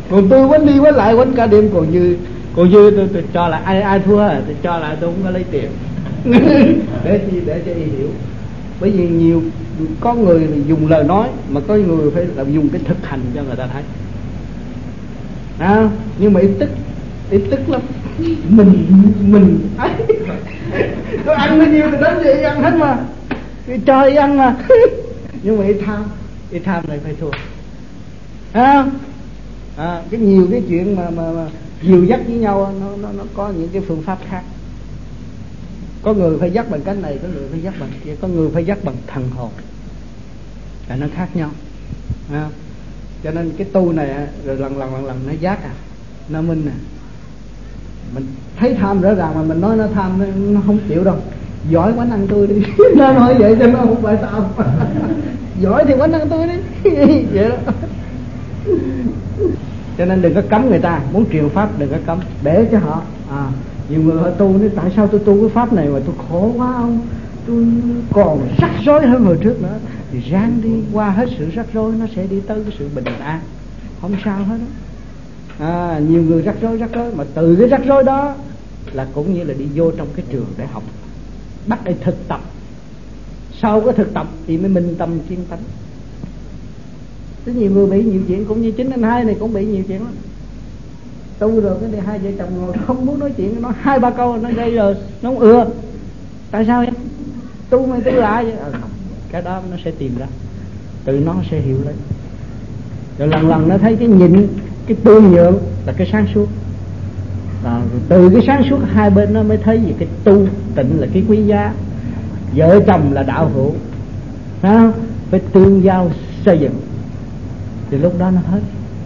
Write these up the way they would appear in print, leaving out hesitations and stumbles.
Còn tôi quánh đi quánh lại quánh cả đêm, còn dư tôi cho là ai thua tôi cho lại, tôi không có lấy tiền. để cho y hiểu. Bởi vì nhiều có người thì dùng lời nói, mà có người phải là dùng cái thực hành cho người ta thấy. Nhưng mà ít tức lắm. Mình ấy. Tôi ăn bao nhiêu thì đến vậy ăn hết mà, trời ăn mà. Nhưng mà ít tham này phải thua. Cái nhiều cái chuyện mà dìu dắt với nhau nó có những cái phương pháp khác. Có người phải dắt bằng cái này, có người phải dắt bằng kia, có người phải dắt bằng thần hồn, là nó khác nhau. Cho nên cái tu này rồi lần nó giác nó minh mình thấy tham rõ ràng mà mình nói nó tham, nó không chịu đâu. Giỏi quánh ăn tôi đi. Nó nói vậy cho nó không phải tham. Giỏi thì quánh ăn tôi đi. Vậy đó. Cho nên đừng có cấm người ta, muốn truyền pháp đừng có cấm, để cho họ. Nhiều người họ tu nói tại sao tôi tu cái pháp này mà tôi khổ quá ông, tôi còn rắc rối hơn hồi trước nữa. Thì ráng đi, qua hết sự rắc rối nó sẽ đi tới cái sự bình an, không sao hết đó. Nhiều người rắc rối mà từ cái rắc rối đó là cũng như là đi vô trong cái trường để học, bắt để thực tập. Sau cái thực tập thì mới minh tâm chuyên tánh. Rất nhiều người bị nhiều chuyện, cũng như chính anh Hai này cũng bị nhiều chuyện lắm. Tu rồi cái này hai vợ chồng ngồi không muốn nói chuyện, nói 2-3 câu nó gây rồi nó không ưa. Tại sao vậy? Tu mày tu lại vậy. Cái đó nó sẽ tìm ra, tự nó sẽ hiểu lấy. Rồi lần nó thấy cái nhịn, cái tương nhượng là cái sáng suốt. Rồi từ cái sáng suốt hai bên nó mới thấy gì cái tu tịnh là cái quý giá. Vợ chồng là đạo hữu, phải tương giao xây dựng, thì lúc đó nó hết.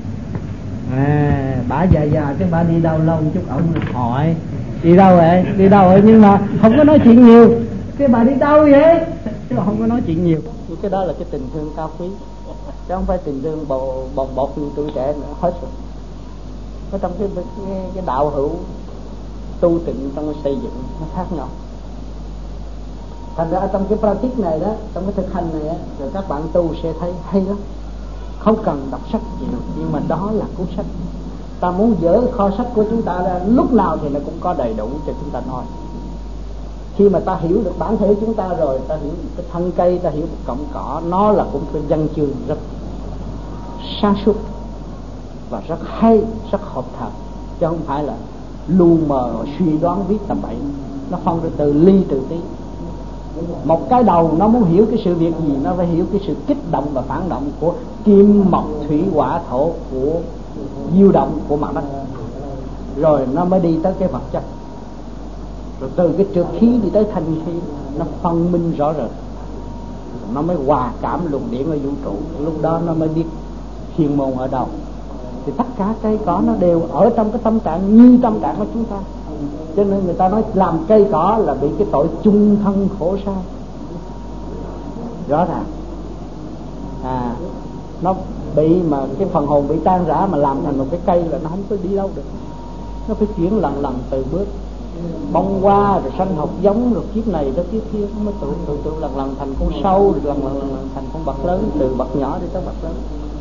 Bà già cái bà đi đâu lâu chút ổng hỏi đi đâu vậy, nhưng mà không có nói chuyện nhiều. Cái bà đi đâu vậy chứ không có nói chuyện nhiều. Cái đó là cái tình thương cao quý, chứ không phải tình thương bồng bột như tuổi trẻ nữa, hết rồi. Ở trong cái đạo hữu tu tịnh trong cái xây dựng nó khác nhau. Thành ra trong cái practice này đó, trong cái thực hành này đó, rồi các bạn tu sẽ thấy hay lắm. Không cần đọc sách gì đâu, nhưng mà đó là cuốn sách. Ta muốn dỡ kho sách của chúng ta ra lúc nào thì nó cũng có đầy đủ cho chúng ta nói. Khi mà ta hiểu được bản thể chúng ta rồi, ta hiểu cái thân cây, ta hiểu một cọng cỏ, nó là cũng cái văn chương rất sáng suốt và rất hay, rất hợp thời, chứ không phải là lu mờ suy đoán viết tầm bậy. Nó phân ra từ ly từ tí. Một cái đầu nó muốn hiểu cái sự việc gì, nó phải hiểu cái sự kích động và phản động của kim mộc thủy hỏa thổ, của diêu động của mặt đất, rồi nó mới đi tới cái vật chất. Rồi từ cái trượt khí đi tới thanh khí, nó phân minh rõ rệt, nó mới hòa cảm luồng điển ở vũ trụ. Lúc đó nó mới biết thiên môn ở đâu. Thì tất cả cây cỏ nó đều ở trong cái tâm trạng như tâm trạng của chúng ta. Cho nên người ta nói làm cây cỏ là bị cái tội chung thân khổ sai. Rõ ràng nó bị mà cái phần hồn bị tan rã mà làm thành một cái cây là nó không có đi đâu được. Nó phải chuyển lần từ bước bông hoa rồi sanh học giống, rồi kiếp này tới kiếp kia nó mới tự lần thành con sâu, rồi lần thành con vật lớn, từ vật nhỏ đi tới vật lớn,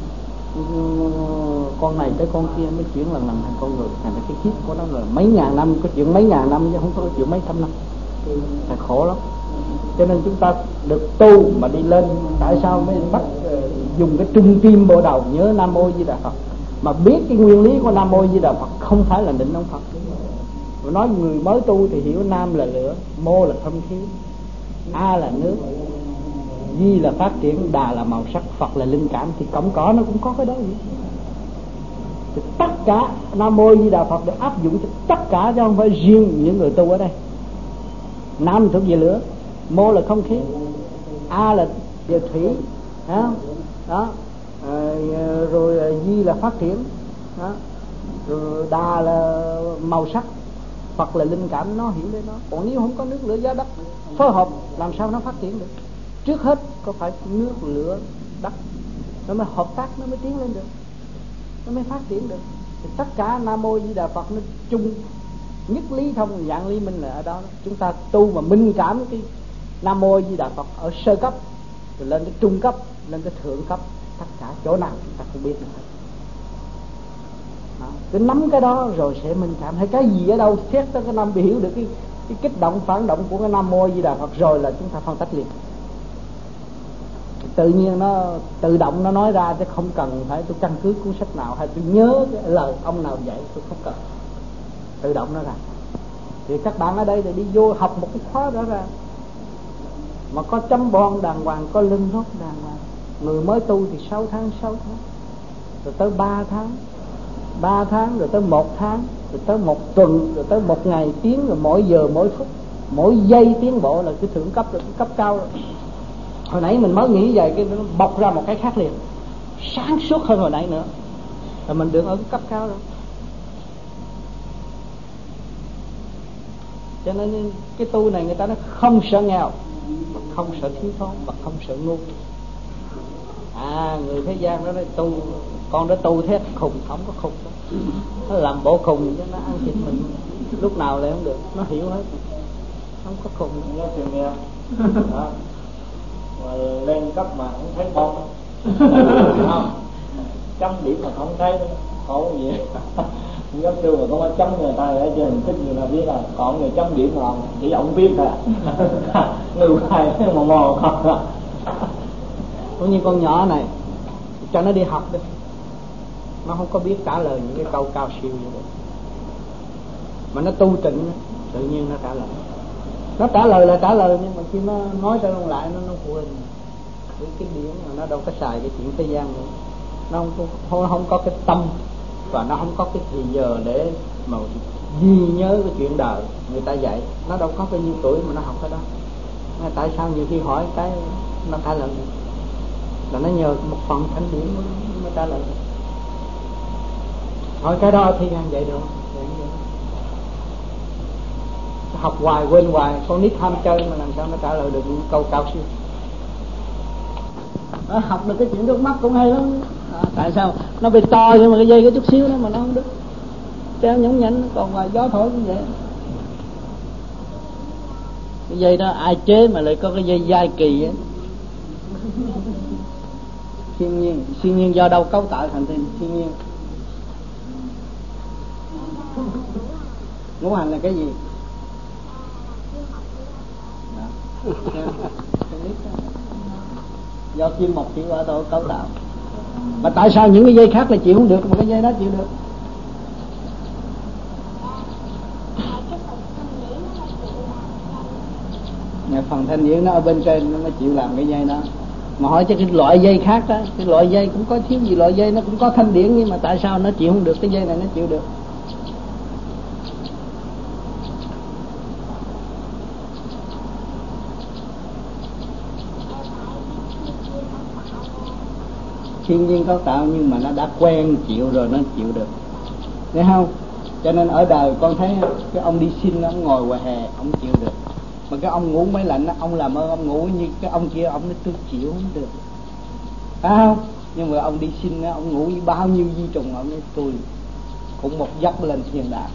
con này tới con kia mới chuyển lần thành con người. Thành cái kiếp của nó là mấy ngàn năm, có chuyện mấy ngàn năm chứ không có chuyện mấy trăm năm, là khổ lắm. Cho nên chúng ta được tu mà đi lên. Tại sao mới bắt dùng cái trung tim bộ đầu nhớ Nam Mô Di Đà Phật, mà biết cái nguyên lý của Nam Mô Di Đà Phật không phải là định ông Phật. Rồi nói người mới tu thì hiểu Nam là lửa, Mô là không khí, A là nước, Di là phát triển, Đà là màu sắc, Phật là linh cảm. Thì cọng cỏ nó cũng có cái đó vậy. Thì tất cả Nam Mô Di Đà Phật để áp dụng cho tất cả, chứ không phải riêng những người tu ở đây. Nam thuộc về lửa, Mô là không khí, A là về thủy, đó. Rồi Di là phát triển, đó. Rồi Đà là màu sắc, Phật là linh cảm. Nó hiểu đấy nó. Còn nếu không có nước lửa gió đất phối hợp làm sao nó phát triển được? Trước hết có phải nước lửa đất nó mới hợp tác, nó mới tiến lên được, nó mới phát triển được. Thì tất cả Nam Mô Di Đà Phật nó chung nhất lý thông dạng lý minh là ở đó. Chúng ta tu mà minh cảm cái Nam Mô Di Đà Phật ở sơ cấp, rồi lên cái trung cấp, lên cái thượng cấp, tất cả chỗ nào chúng ta cũng biết được. Cứ nắm cái đó rồi sẽ minh cảm. Hay cái gì ở đâu xét tới cái Nam bị hiểu được cái kích động phản động của cái Nam Mô Di Đà Phật rồi là chúng ta phân tách liền. Tự nhiên nó tự động nó nói ra, chứ không cần phải tôi căn cứ cuốn sách nào hay tôi nhớ cái lời ông nào dạy, tôi không cần, tự động nó ra. Thì các bạn ở đây thì đi vô học một cái khóa rõ ràng mà có chấm bon đàng hoàng, có lưng rốt đàng hoàng. Người mới tu thì 6 tháng, rồi tới 3 tháng, rồi tới 1 tháng, rồi tới 1 tuần, rồi tới 1 ngày, tiếng, rồi mỗi giờ mỗi phút mỗi giây tiến bộ là cái thượng cấp, rồi cái cấp cao rồi. Hồi nãy mình mới nghĩ vậy, cái nó bộc ra một cái khác liền, sáng suốt hơn hồi nãy nữa, rồi mình được ở cái cấp cao rồi. Cho nên cái tu này người ta nói không sợ nghèo, không sợ thiếu thốn, và không sợ ngu. Người thế gian đó nói tu, con đó tu thế khùng, không có khùng đó. Nó làm bộ khùng cho nó ăn thịt mình lúc nào lại không được, nó hiểu hết, không có khùng. Nhớ chuyện nghe mà lên cấp mà không thấy con không, chấm điểm mà không thấy nữa, khổ gì. Giống như mà có chấm người ta ở trên hình thức người ta biết là còn người chấm điểm mà chỉ ông biết thôi. Người ngoài mà mò không. Cũng như con nhỏ này, cho nó đi học đi, nó không có biết trả lời những cái câu cao siêu như vậy, mà nó tu tịnh tự nhiên nó trả lời. Nó trả lời là trả lời, nhưng mà khi nó nói ra lại nó quên cái điểm, mà nó đâu có xài cái chuyện thế gian nữa. Nó không có cái tâm, và nó không có cái thời giờ để mà ghi nhớ cái chuyện đời người ta dạy. Nó đâu có bao nhiêu tuổi mà nó học cái đó. Tại sao nhiều khi hỏi cái nó trả lời là nó nhờ một phần thanh điển mới trả lời. Hỏi cái đó thì ăn vậy được, học hoài quên hoài. Con nít ham chơi mà làm sao nó trả lời được những câu cao siêu. Nó học được cái chuyện trước mắt cũng hay lắm. Tại sao nó bị to nhưng mà cái dây có chút xíu đó mà nó không đứt, treo nhõng nhảnh, còn ngoài gió thổi cũng vậy. Cái dây đó ai chế mà lại có cái dây dai kỳ á. Thiên nhiên do đâu cấu tạo thành thiên nhiên. Ngũ hành là cái gì? Do kim mộc thủy hỏa thổ cấu tạo. Mà tại sao những cái dây khác là chịu không được mà cái dây đó chịu được? Phần thanh điển nó ở bên trên nó mới chịu làm cái dây đó. Mà hỏi cho cái loại dây khác đó, cái loại dây cũng có thiếu gì loại dây, nó cũng có thanh điển, nhưng mà tại sao nó chịu không được, cái dây này nó chịu được? Thiên nhiên cấu tạo, nhưng mà nó đã quen chịu rồi nó chịu được, thấy không? Cho nên ở đời con thấy cái ông đi xin, ông ngồi ngoài hè ông chịu được, mà cái ông ngủ máy lạnh ông làm ơn ông ngủ, như cái ông kia ông nói tôi chịu không được, phải không? Nhưng mà ông đi xin ông ngủ với bao nhiêu vi trùng, ông nói tôi cũng một giấc lên thiên đàng.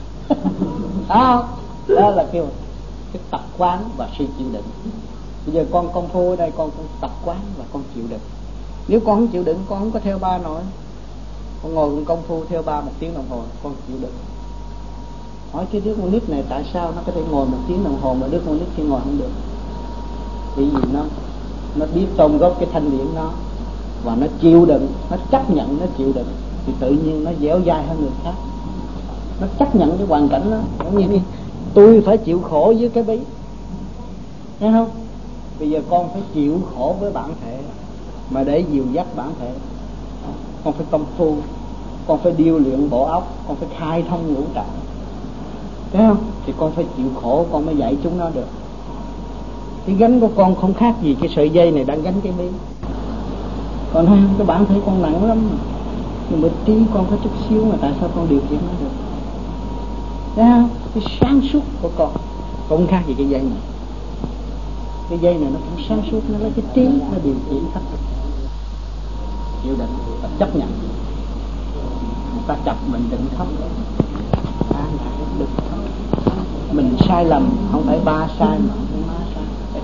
Đó là kêu cái tập quán và sự chịu đựng. Bây giờ con công phu ở đây con tập quán và con chịu đựng. Nếu con không chịu đựng, con không có theo ba nổi. Con ngồi công phu theo ba 1 tiếng đồng hồ, con chịu đựng. Hỏi cái đứa con nít này tại sao nó có thể ngồi 1 tiếng đồng hồ mà đứa con nít kia ngồi không được? Vì nó biết tôn góp cái thanh điển nó, và nó chịu đựng, nó chấp nhận, nó chịu đựng, thì tự nhiên nó dẻo dai hơn người khác. Nó chấp nhận cái hoàn cảnh đó. Giống như tôi phải chịu khổ với cái bí, thấy không? Bây giờ con phải chịu khổ với bản thể, mà để dìu dắt bản thể con phải công phu, con phải điêu luyện bộ óc, con phải khai thông ngũ tạng, thấy không? Thì con phải chịu khổ con mới dạy chúng nó được. Cái gánh của con không khác gì cái sợi dây này đang gánh cái bí. Còn thấy cái bản thể con nặng lắm, nhưng mà trí con có chút xíu mà tại sao con điều khiển nó được, thấy không? Cái sáng suốt của con không khác gì cái dây này. Cái dây này nó cũng sáng suốt, nó lấy cái trí nó điều khiển hết. Chịu đựng và chấp nhận. Người ta chọc mình đừng khóc, đừng khóc. Mình sai lầm không phải ba sai mà không phải má sai.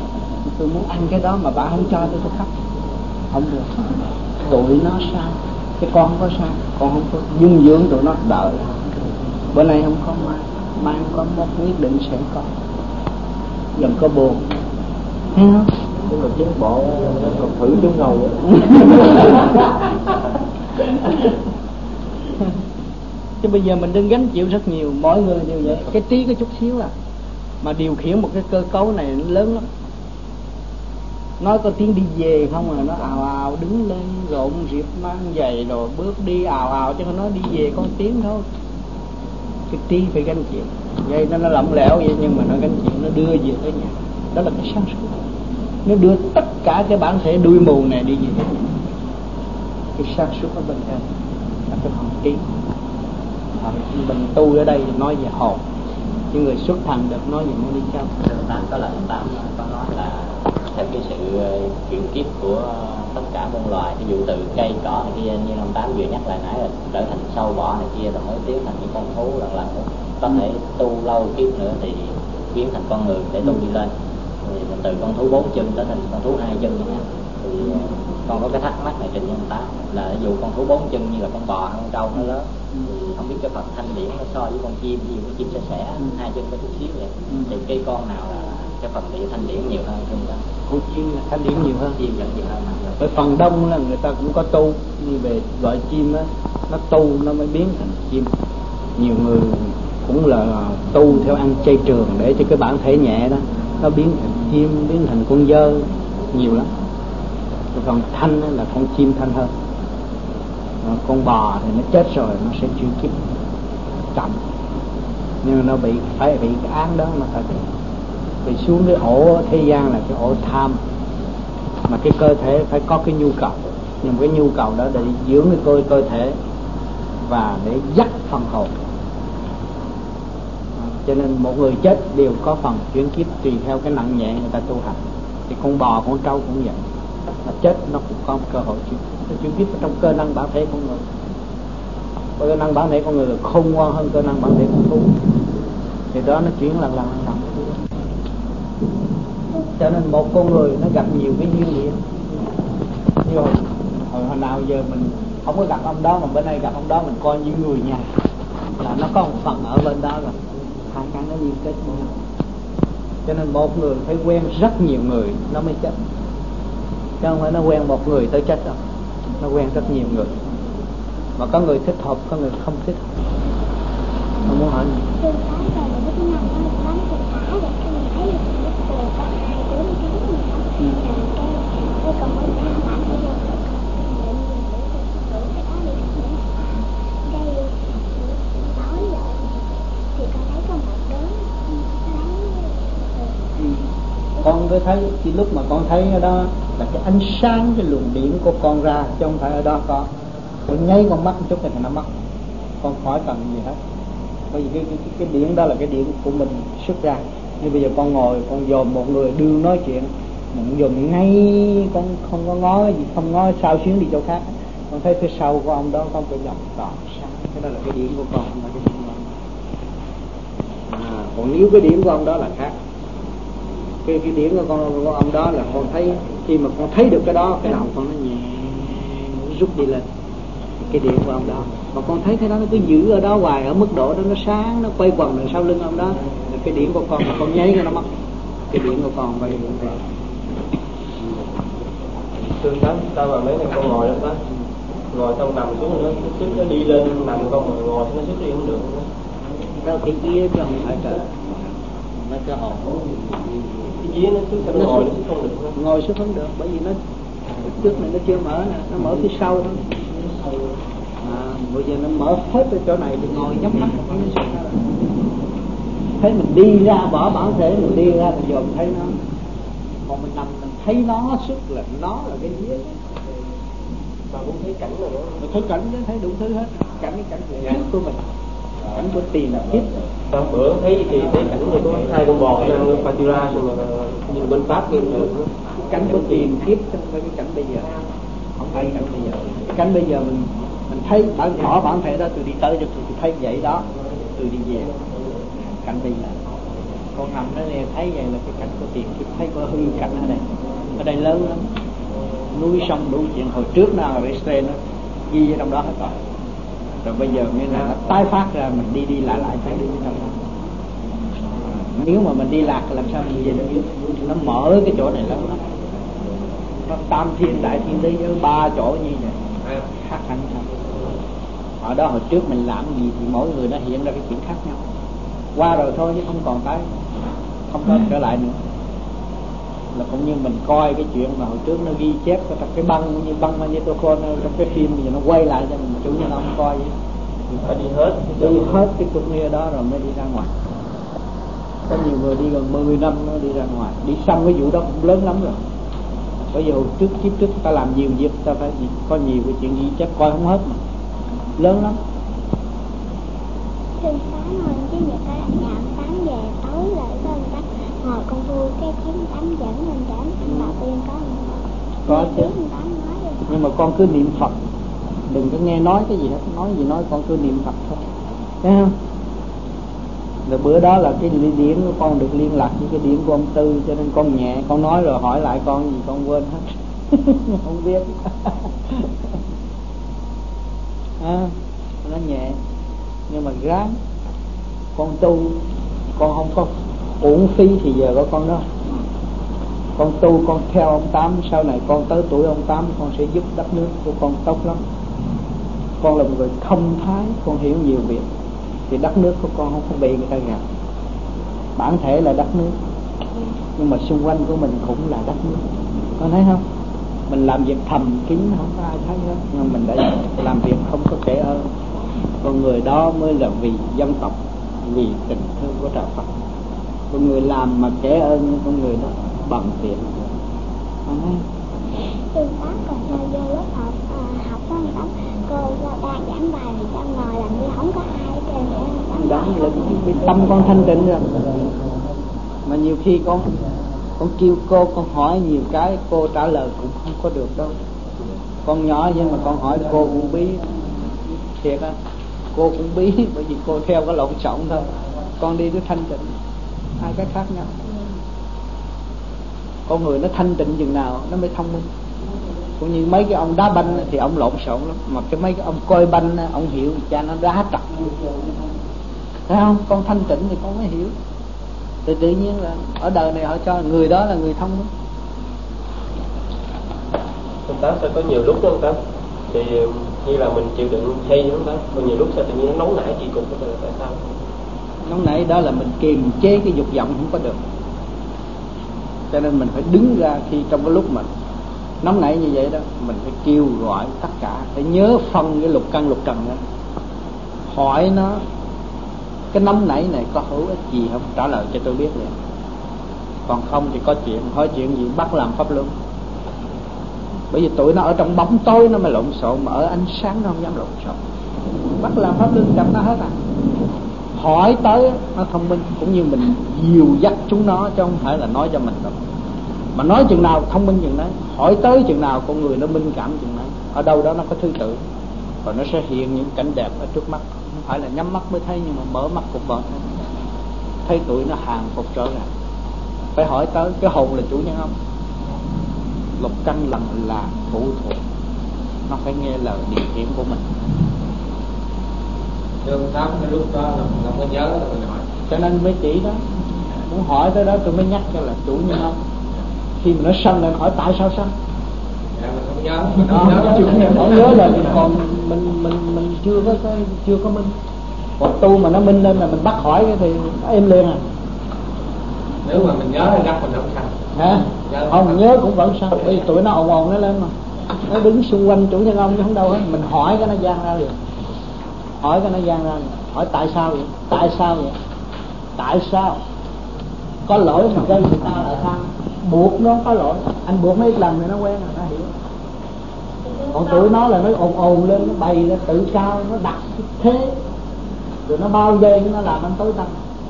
Tôi muốn ăn cái đó mà bà không cho tôi khóc, không được. Tụi nó sai, Chứ con không có sao, con không có dung dưỡng tụi nó đợi. Bữa nay không có mai không có, một nhất định sẽ có. Đừng có buồn, thấy không? Nhưng mà chính bộ còn thử đứng ngầu vậy. Chứ bây giờ mình đừng gánh chịu rất nhiều, mỗi người đều vậy. Cái trí có chút xíu mà điều khiển một cái cơ cấu này nó lớn lắm. Nói có tiếng đi về không à, nó ào ào đứng lên rộn rịp mang giày rồi bước đi ào ào, chứ không nói đi về có tiếng thôi. Cái trí phải gánh chịu. Vậy nó lỏng lẻo vậy nhưng mà nó gánh chịu, nó đưa về tới nhà. Đó là cái sáng suốt. Nó đưa tất cả cái bản thể đuôi mù này đi về. Cái sáng suốt ở bên trên là cái phần trí. Mình tu ở đây nói về hồn, những người xuất thành được nói về môn đi châu. Tám có lần Tám có nói là theo cái sự chuyển kiếp của tất cả muôn loài, ví dụ từ cây cỏ này kia, như ông Tám vừa nhắc lại nãy là trở thành sâu bọ này kia rồi mới tiến thành những con thú lần nữa. Có thể tu lâu kiếp nữa thì biến thành con người để tu đi lên. Thì từ con thú 4 chân trở thành con thú 2 chân nha. Thì con có cái thắc mắc này trình với ông Tám là dù con thú 4 chân như là con bò hay con trâu nó lớn, thì không biết cái phần thanh điển nó so với con chim, ví dụ con chim sẻ 2 chân có chút xíu vậy, thì cái con nào là cái phần địa thanh điển nhiều hơn không? Con chim là thanh điển nhiều hơn. Chim vẫn nhiều hơn. Bởi phần đông là người ta cũng có tu, như về gọi chim á, nó tu nó mới biến thành chim. Nhiều người cũng là tu theo ăn chay trường để cho cái bản thể nhẹ đó nó biến thành chim, biến thành con dơ nhiều lắm. Còn thanh là con chim thanh hơn. Con bò thì nó chết rồi nó sẽ chuyển kiếp chậm, nhưng mà nó phải bị cái án đó mà phải bị xuống cái ổ thế gian là cái ổ tham, mà cái cơ thể phải có cái nhu cầu, nhưng cái nhu cầu đó để dưỡng cái cơ thể và để dắt phần hồn. Cho nên một người chết đều có phần chuyển kiếp tùy theo cái nặng nhẹ người ta tu hành. Thì con bò con trâu cũng vậy, mà chết nó cũng có cơ hội chuyển kiếp trong cơ năng bản thể con người. Cơ năng bản thể con người là khôn ngoan hơn cơ năng bản thể con thú, thì đó nó chuyển lần. Cho nên một con người nó gặp nhiều cái duyên địa. Như hồi nào giờ mình không có gặp ông đó, mà bữa nay gặp ông đó mình coi như người nhà, là nó có một phần ở bên đó rồi, hai cái nó liên kết với nhau. Cho nên một người phải quen rất nhiều người nó mới chết, chứ không phải nó quen một người tới chết đâu. Nó quen rất nhiều người, mà có người thích hợp, có người không thích hợp. Không muốn hỏi gì. Con cứ thấy khi lúc mà con thấy ở đó là cái ánh sáng, cái luồng điện của con ra, chứ không phải ở đó con nháy con mắt một chút thì nó mất, con khỏi cần gì hết. Bởi vì cái điện đó là cái điện của mình xuất ra. Như bây giờ con ngồi con dòm một người đương nói chuyện, mình dòm ngay, con không có ngó gì, không ngó sao xuyến đi chỗ khác. Con thấy phía sau của ông đó có cái dòng đỏ sáng, cái đó là cái điện của con, không phải cái điện của ông. Còn nếu cái điện của ông đó là khác. Cái điểm của ông đó là con thấy, khi mà con thấy được cái đó, cái đầu con nó nhẹ rút đi lên cái điểm của ông đó. Mà con thấy cái đó nó cứ giữ ở đó hoài, ở mức độ đó nó sáng, nó quay quần đằng sau lưng ông đó là cái điểm của con, mà con nháy nó mất cái điểm của con vậy. Tương Tám sao mà mấy con ngồi đó, ngồi xong nằm xuống nó sức nó đi lên, nằm con mà ngồi nó sức đi không được. Đó cái kia chứ không phải trời, nó cái hồn. Cái dĩa nó sức nó ngồi nó sức không được. Ngồi sức không được, bởi vì nó trước này nó chưa mở nè, nó mở phía sau thôi. Bây giờ nó mở hết ở chỗ này thì ngồi nhắm mắt nó sức ra. Thấy mình đi ra bỏ bản thể, mình đi ra mình dòm thấy nó. Còn mình nằm mình thấy nó sức là nó là cái dĩa. Mà cũng thấy cảnh rồi đó. Mình thấy cảnh chứ, thấy đủ thứ hết. Cảnh của mình, cảnh của tiền kiếp. Hôm bữa thấy thì thấy cảnh này có hai con bò ăn Fatira xong rồi nhìn bên Pháp kia rồi. Cảnh của tiền kiếp chứ không phải cái cảnh bây giờ. Không phải cảnh bây giờ. Cái cảnh bây giờ mình thấy bỏ bản thể đó, tôi đi tới được tôi thấy vậy đó, tôi đi về. Cảnh bây giờ con nằm đó này thấy vậy là cái cảnh của tiền kiếp, thấy có hư cảnh ở đây lớn lắm, núi sông đủ chuyện. Hồi trước nào ở Israel đó ghi ở trong đó hết rồi. Rồi bây giờ mới là nó tái phát ra, mình đi lại phải đi trong đó. Nếu mà mình đi lạc làm sao mình về được? Nó mở cái chỗ này lắm, nó tam thiên đại thiên lý với 3 chỗ như vậy khác hẳn sao? Ở đó hồi trước mình làm gì thì mỗi người nó hiện ra cái chuyện khác nhau. Qua rồi thôi chứ không còn tái, không có trở lại nữa. Là cũng như mình coi cái chuyện mà hồi trước nó ghi chép ở trong cái băng như băng magnetophone trong cái phim, bây giờ nó quay lại cho mình, chủ nhân ông coi vậy. Phải đi hết cái cuộc nghĩa đó rồi mới đi ra ngoài. Có nhiều người đi gần 10 năm nó đi ra ngoài, đi xong cái vụ đó cũng lớn lắm rồi. Bây giờ kiếp trước ta làm nhiều việc, ta phải có nhiều cái chuyện ghi chép coi không hết mà lớn lắm. Từ sáng rồi chứ người ta nhạo sáng về tối lại cho người ta ngồi công phu cái 9-8 dẫn mình để anh bà tiên có chứ. Nhưng mà con cứ niệm Phật, đừng có nghe nói cái gì hết, nói gì nói, con cứ niệm Phật thôi, thấy không? Rồi bữa đó là cái điển của con được liên lạc với cái điển của ông Tư, cho nên con nhẹ, con nói rồi hỏi lại con gì con quên hết. Không biết. Nó nhẹ, nhưng mà ráng con tu, con không có uổng phí thì giờ có con đó. Con tu, con theo ông Tám, sau này con tới tuổi ông Tám, con sẽ giúp đất nước của con tốt lắm. Con là một người thông thái, con hiểu nhiều việc, thì đất nước của con không có bị người ta gạt. Bản thể là đất nước, nhưng mà xung quanh của mình cũng là đất nước, con thấy không? Mình làm việc thầm kín không có ai thấy hết, nhưng mình đã làm việc không có kể ơn. Con người đó mới là vì dân tộc, vì tình thương của trời Phật. Con người làm mà kể ơn con người đó bằng tiền. Con thấy Từ sáng còn sao vô lớp học đó anh Tám, cô đang giảng bài thì trong ngồi làm như không có ai trên để đó là cái tâm con thanh tịnh rồi. Mà nhiều khi con kêu cô, con hỏi nhiều cái cô trả lời cũng không có được đâu. Con nhỏ nhưng mà con hỏi cô cũng bí thiệt á, cô cũng bí, bởi vì cô theo cái lộn xộn thôi. Con đi tới thanh tịnh, hai cái khác nhau. Con người nó thanh tịnh chừng nào nó mới thông minh. Cũng như mấy cái ông đá banh thì ông lộn xộn lắm, mà cái mấy cái ông coi banh ông hiểu cha nó đá trật, thấy không? Con thanh tịnh thì con mới hiểu. Tự nhiên là ở đời này họ cho người đó là người thông minh. Ông Tám sẽ có nhiều lúc đó ông Tám, thì như là mình chịu đựng hay không Tám, còn nhiều lúc sao tự nhiên nó nóng nảy kỳ cục, tại sao? Nóng nảy đó là mình kiềm chế cái dục vọng không có được, cho nên mình phải đứng ra khi trong cái lúc mà nóng nảy như vậy đó, mình phải kêu gọi tất cả, phải nhớ phân cái lục căn lục trần đó, hỏi nó cái nóng nảy này có hữu ích gì không, trả lời cho tôi biết liền. Còn không thì có chuyện, hỏi chuyện gì bắt làm pháp luân. Bởi vì tụi nó ở trong bóng tối nó mới lộn xộn, mà ở ánh sáng nó không dám lộn xộn. Bắt làm pháp luân chậm nó hết à. Hỏi tới nó thông minh, cũng như mình dìu dắt chúng nó, chứ không phải là nói cho mình đâu. Mà nói chừng nào thông minh chừng đấy, hỏi tới chừng nào con người nó minh cảm chừng đấy. Ở đâu đó nó có thứ tự, rồi nó sẽ hiện những cảnh đẹp ở trước mắt. Không phải là nhắm mắt mới thấy, nhưng mà mở mắt cũng mở thấy tụi nó hàng phục trở lại. Phải hỏi tới, cái hồn là chủ nhân ông, lục căn lần là phụ thuộc, nó phải nghe lời điều khiển của mình. Thưa Tám, cái lúc đó là mình không có nhớ là mình hỏi, cho nên mới chỉ đó, muốn hỏi tới đó tôi mới nhắc cho là chủ nhân ông. Khi mà nó sân lên hỏi tại sao sân, mình không nhớ, mình không nhớ là còn mình chưa có minh. Còn tu mà nó minh lên là mình bắt hỏi thì nó êm liền à. Nếu mà mình nhớ thì chắc mình không sao. Hả? Không nhớ cũng vẫn sao, bởi vì tụi nó ồn ồn nó lên mà, nó đứng xung quanh chủ nhân ông chứ không đâu hết. Mình hỏi cái nó gian ra liền, hỏi cái nó gian ra liền. Hỏi tại sao vậy, tại sao vậy, tại sao có lỗi mà gây người ta là sao, buộc nó có lỗi, anh buộc mấy lần thì nó quen rồi, nó hiểu. Còn tụi nó là nó ồn lên, nó bày ra tự cao, nó đặt thế, rồi nó bao dây nó làm anh tối tăm.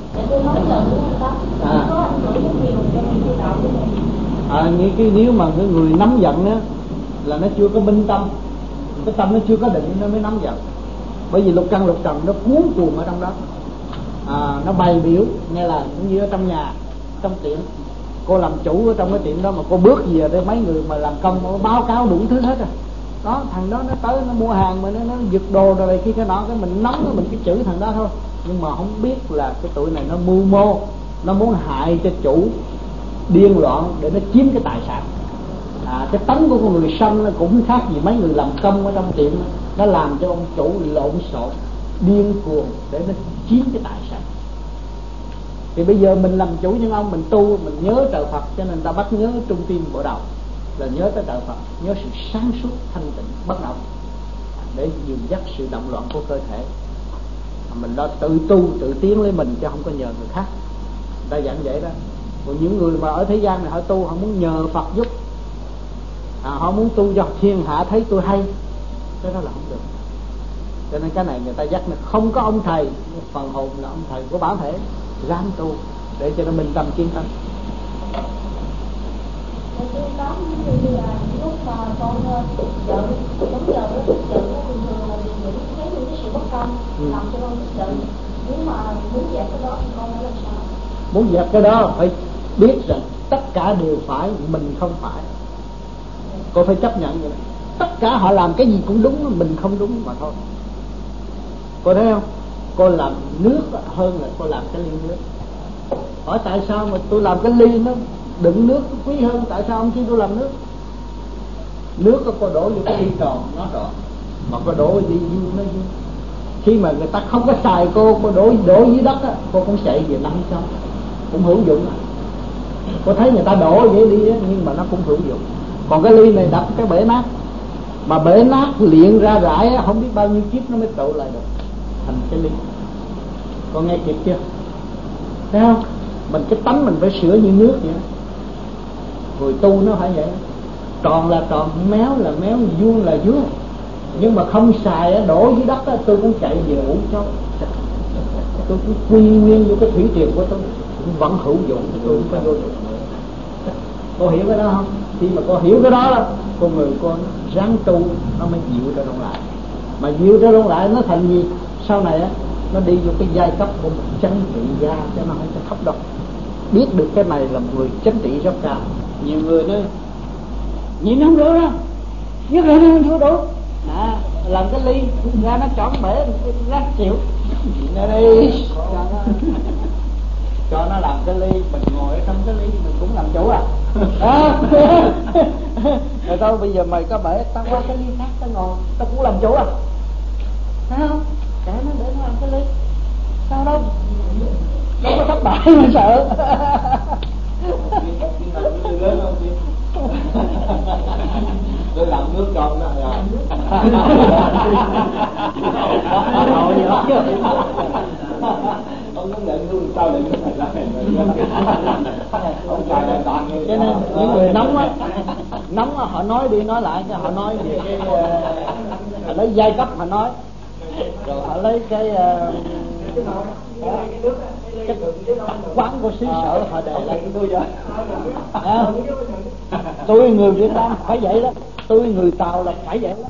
Nghĩ cái nếu mà cái người nắm giận đó là nó chưa có minh tâm, cái tâm nó chưa có định nó mới nắm giận. Bởi vì lục căn lục trần nó cuốn cuồng ở trong đó, nó bày biểu nghe là cũng như ở trong nhà, trong tiệm cô làm chủ ở trong cái tiệm đó, mà cô bước về đây mấy người mà làm công báo cáo đủ thứ hết rồi, đó, thằng đó nó tới nó mua hàng mà nó giật đồ rồi này kia cái nọ, cái mình nóng nó mình cứ chửi thằng đó thôi, nhưng mà không biết là cái tụi này nó mưu mô, nó muốn hại cho chủ, điên loạn để nó chiếm cái tài sản. Cái tánh của con người sân nó cũng khác gì mấy người làm công ở trong tiệm, nó làm cho ông chủ lộn xộn, điên cuồng để nó chiếm cái tài sản. Thì bây giờ mình làm chủ nhân ông, mình tu, mình nhớ trời Phật, cho nên ta bắt nhớ trung tim bộ đầu là nhớ tới trời Phật, nhớ sự sáng suốt thanh tịnh bất động để dìu dắt sự động loạn của cơ thể. Mình lo tự tu tự tiến lấy mình chứ không có nhờ người khác. Người ta dặn vậy đó. Còn những người mà ở thế gian này họ tu, họ muốn nhờ Phật giúp, họ muốn tu cho thiên hạ thấy tôi hay, cái đó là không được. Cho nên cái này người ta dắt là không có ông thầy, phần hồn là ông thầy của bản thể, ráng tu để cho nó minh tâm kiến tánh. Tôi có như là lúc mà con giận, giống giờ đó, giận nó thường thường là vì những cái sự bất công làm cho con giận. Nếu mà muốn dẹp cái đó thì con phải làm sao? Muốn dẹp cái đó phải biết rằng tất cả đều phải, mình không phải. Cô phải chấp nhận vậy. Tất cả họ làm cái gì cũng đúng, mình không đúng mà thôi. Cô thấy không? Cô làm nước hơn là cô làm cái ly nước. Hỏi tại sao mà tôi làm cái ly nó đựng nước quý hơn, tại sao ông kêu tôi làm nước? Nước cô đổ vô cái ly tròn nó tròn, mà cô đổ đi vuông nó vuông. Khi mà người ta không có xài cô đổ dưới đất á, cô cũng chạy về năm xong cũng hữu dụng. Cô thấy người ta đổ vậy đi á, nhưng mà nó cũng hữu dụng. Còn cái ly này đập cái bể nát, mà bể nát luyện ra rải á, không biết bao nhiêu kiếp nó mới trụ lại được thành cái ly. Con nghe kịp chưa? Thấy không? Mình cái tánh mình phải sửa như nước vậy. Người tu nó phải vậy. Tròn là tròn, méo là méo, vuông là vuông. Nhưng mà không xài á, đổ dưới đất á, tôi cũng chạy về ngủ chó. Tôi cũng quy nguyên vô cái thủy triều của tôi, cũng vẫn hữu dụng, tôi cũng phải vô dụng. Cô hiểu cái đó không? Khi mà cô hiểu cái đó, con người cô ráng tu nó mới dịu ra đông lại. Mà dịu ra đông lại nó thành gì? Sau này á, nó đi vô cái giai cấp của một chánh trị gia, cho nó không có thấp đâu. Biết được cái này là một người chánh trị rất cao. Nhiều người nói nhìn không được đâu, nhất là nó không đủ. Làm cái ly ra nó tròn bể rác chịu. Nó đi cho nó làm cái ly, mình ngồi ở trong cái ly mình cũng làm chủ rồi tao bây giờ mày có bể, tao qua cái ly khác tao ngồi, tao cũng làm chủ thấy không? Để nó làm cái ly sao đâu có thất bại mà sợ. Tôi làm nước tròn đó rồi. Ông nói lệnh luôn sao lệnh phải làm. Ông trai lại toàn như. Cho nên những người nóng á, họ nói đi nói lại, họ nói về cái họ lấy giai cấp họ nói, rồi họ lấy cái quán của xứ sở họ đề lại tôi vậy. Tôi người Việt Nam phải vậy đó, tôi người Tàu là phải vậy đó.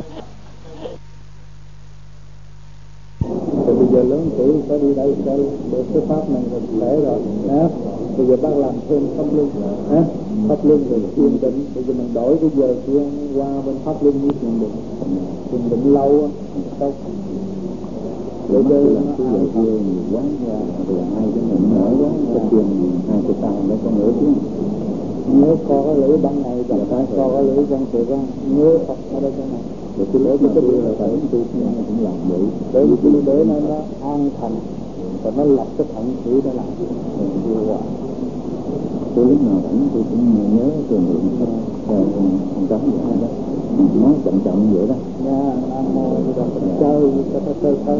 Rồi bây giờ lớn tuổi phải đi đây chơi để cái pháp này là khỏe rồi đó. Bây giờ bác làm thêm pháp luân ha, pháp luân rồi thiền định. Bây giờ mình đổi cái giờ kia qua bên pháp luân với thiền định lâu đâu. Rồi đây là cái giờ kia quán ra rồi hai cái mình mở quán cái thiền hai cái tàu nó có nửa tiếng. Nhớ co cái lưỡi ban ngày và co cái lưỡi ban chiều ra, nhớ Phật ở đây cái này. Rồi cái lưỡi cái điều là phải tu cũng làm vậy. Để cái lưỡi nó an thành và nó lập cái thận thủy nó làm điều hòa. Tôi lúc nào rảnh tôi cũng nhớ trường lượng con trống vậy đó, nói chậm chậm vậy đó. Nha, Nam Mô rồi chơi chơi.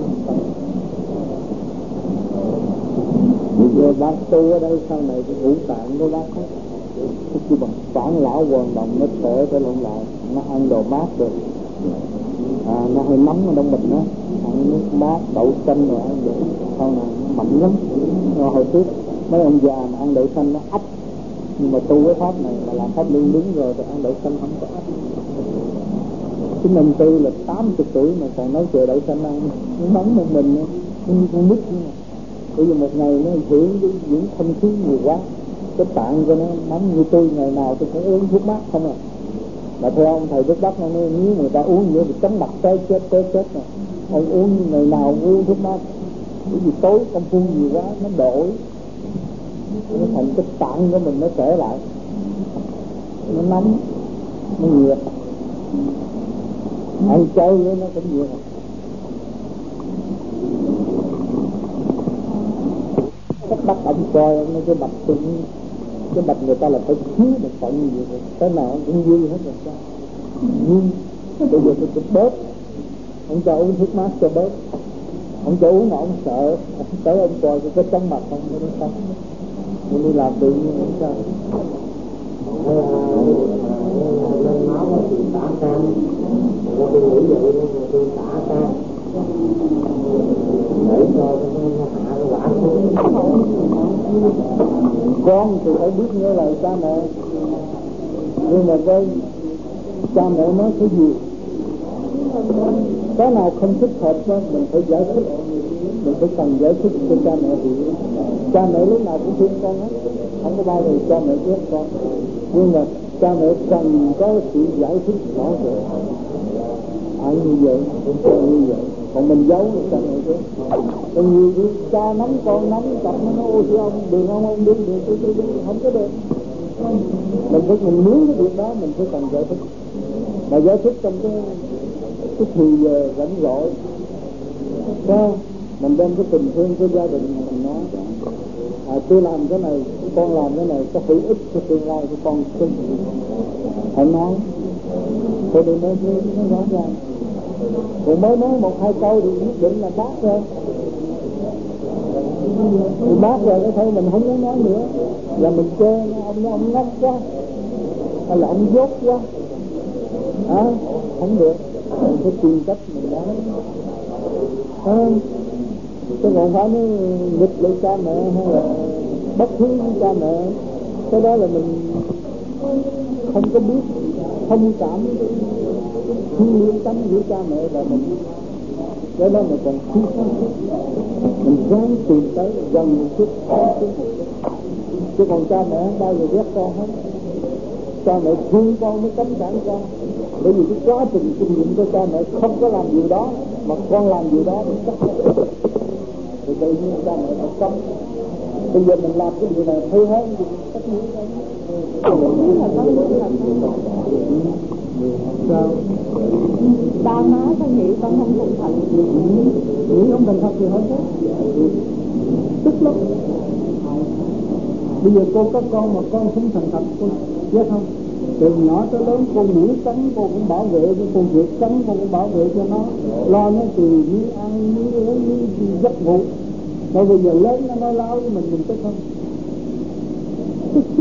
Bây giờ bác tu ở đây sau này cái ngũ tạng của bác có cái bằng phản lão quần đồng nó thể lộn lại, nó ăn đồ mát được, nó hơi nóng ở trong mình đó, ăn nước mát đậu xanh rồi ăn được, sau này nó mạnh lắm. Hồi trước mấy ông già mà ăn đậu xanh nó ấp, nhưng mà tu cái pháp này mà làm pháp luân đúng rồi thì ăn đậu xanh không có ấp. Cái năm tư là 80 tuổi mà còn nói chuyện đậu xanh ăn, nó nóng trong mình như con nít nữa. Bây giờ một ngày nó hưởng những không khí nhiều quá, cái tạng của nó nóng. Như tôi ngày nào tôi cũng uống thuốc mát không à, mà theo ông thầy Đức Đắc nó nếu người ta uống nhiều thì chóng mặt tới chết nè. Ông uống ngày nào uống thuốc mát, bởi vì tối công phu nhiều quá nó đổi, nó thành cái tạng của mình nó trở lại, nó nóng, nó nhiệt. Ăn chay nó cũng nhiệt. Các bác ông coi ông nói cái bạch tụng, cái bạch người ta là phải thiếu một phận gì vậy, cái nào cũng dư hết rồi sao? Nhưng bây giờ tôi bớt, ông cho uống thuốc mát cho bớt, ông cho uống mà ông sợ, ông tới ông coi cái chóng mặt không, nó không, mình đi làm tự nhiên không sao. Lên máu nó bị xả can, nó tôi nghĩ vậy nên tôi xả can để cho nó hạ cái quả xuống. Con thì phải biết nghe lời cha mẹ, nhưng mà cái cha mẹ nói cái gì, cái nào không thích hợp đó mình phải giải thích, mình phải cần giải thích cho cha mẹ hiểu. Cha mẹ lúc nào cũng thương con hết, không có bao giờ cha mẹ ghét con, nhưng mà cha mẹ cần có sự giải thích rõ ràng. Ai như vậy, như vậy, còn mình giấu thì cha mẹ ghét. Còn nhiều khi cha nắm con nắm cặp nó nói ôi thưa ông đường ông đi đường tôi đi không có được. Mình muốn cái việc đó mình phải cần giải thích, mà giải thích trong cái thời giờ rảnh rỗi, mình đem cái tình thương của gia đình mình nói, tôi làm cái này, con làm cái này có hữu ích cho tương lai của con, phải nói, tôi đừng nói nó rõ ràng. Rồi mới nói một hai câu thì nhất định là bác rồi, thì bác rồi cái thôi mình không muốn nói nữa, là mình chê ông ngốc quá, hay là ông dốt quá, không được, mình phải tìm cách mình nói, chứ còn phải nói nghịch lại cha mẹ hay là bất hiếu với cha mẹ, cái đó là mình không có biết thông cảm thương yêu tánh với cha mẹ, là mình cái đó mình còn thiếu sót, mình ráng tìm tới gần một chút, chứ còn cha mẹ không bao giờ ghét con hết. Cha mẹ thương con mới cấm cản con, bởi vì cái quá trình kinh nghiệm của cha mẹ không có làm điều đó mà con làm điều đó thì chắc thì tự nhiên cha mẹ phải cấm. Bây giờ mình làm cái điều này hay hơn thì tất nhiên sao ba má có nghĩ con không thành thật, nghĩ không thành thật thì không tốt, tức lắm. Bây giờ cô có con mà con không thành thật, cô biết không? Từ nhỏ tới lớn cô ngủ trắng cô cũng bảo vệ, cô việc trắng cô cũng bảo vệ cho nó, lo nó từ miếng ăn miếng uống miếng giấc ngủ. Rồi bây giờ lớn nó nói láo với mình tức không? Tức chứ.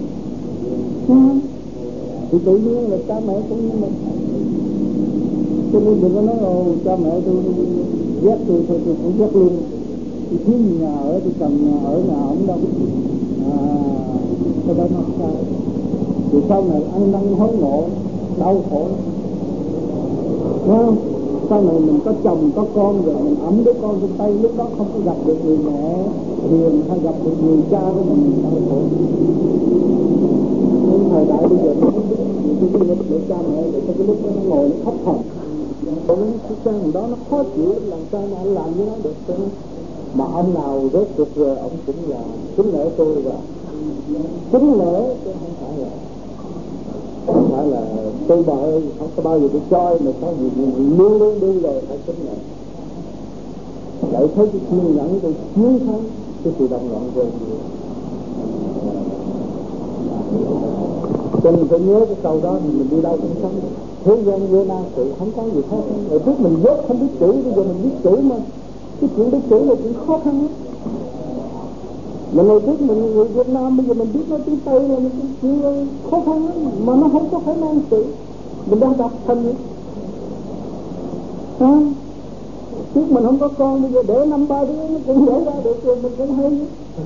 Thì tự nhiên là cha mẹ cũng như mình. Cho nên đừng có nói cha mẹ tôi ghét tôi cũng ghét luôn. Thì thiếu nhà ở tôi cần nhà ở nhà ổng đâu. Cái đó nó sao? Thì sau này ăn năn hối ngộ, đau khổ. Đúng không? Sau này mình có chồng có con rồi mình ẵm đứa con trên tay, lúc đó không có gặp được người mẹ hiền hay gặp được người cha của mình đau khổ. Nhưng thời đại bây giờ mình không biết những cái nghịch để cha mẹ, để cho cái lúc đó nó ngồi nó khóc thầm. Còn cái chân đó nó khó chịu, làm sao mà anh làm với nó được chứ? Mà ông nào rốt cuộc rồi ông cũng là kính nể tôi rồi, kính nể chứ không phải là tôi bà ơi không có bao giờ tôi cho mà có gì luôn luôn đi rồi phải kính nể. Lại thấy cái kiên nhẫn tôi chiến thắng cái sự động loạn về cho nên phải nhớ cái câu đó, thì mình đi đâu cũng sống. Thế gian vô nan sự không có gì khó khăn. Rồi trước mình dốt không biết chữ, bây giờ mình biết chữ mà cái chuyện biết chữ là chuyện khó khăn lắm. Mà ngày trước mình người Việt Nam bây giờ mình biết nói tiếng Tây là mình chuyện khó khăn lắm, mà nó không có khả năng chữ. Mình đang đọc thành vậy. Trước mình không có con, bây giờ để 5-3 đứa nó cũng để ra được rồi, mình cũng hay.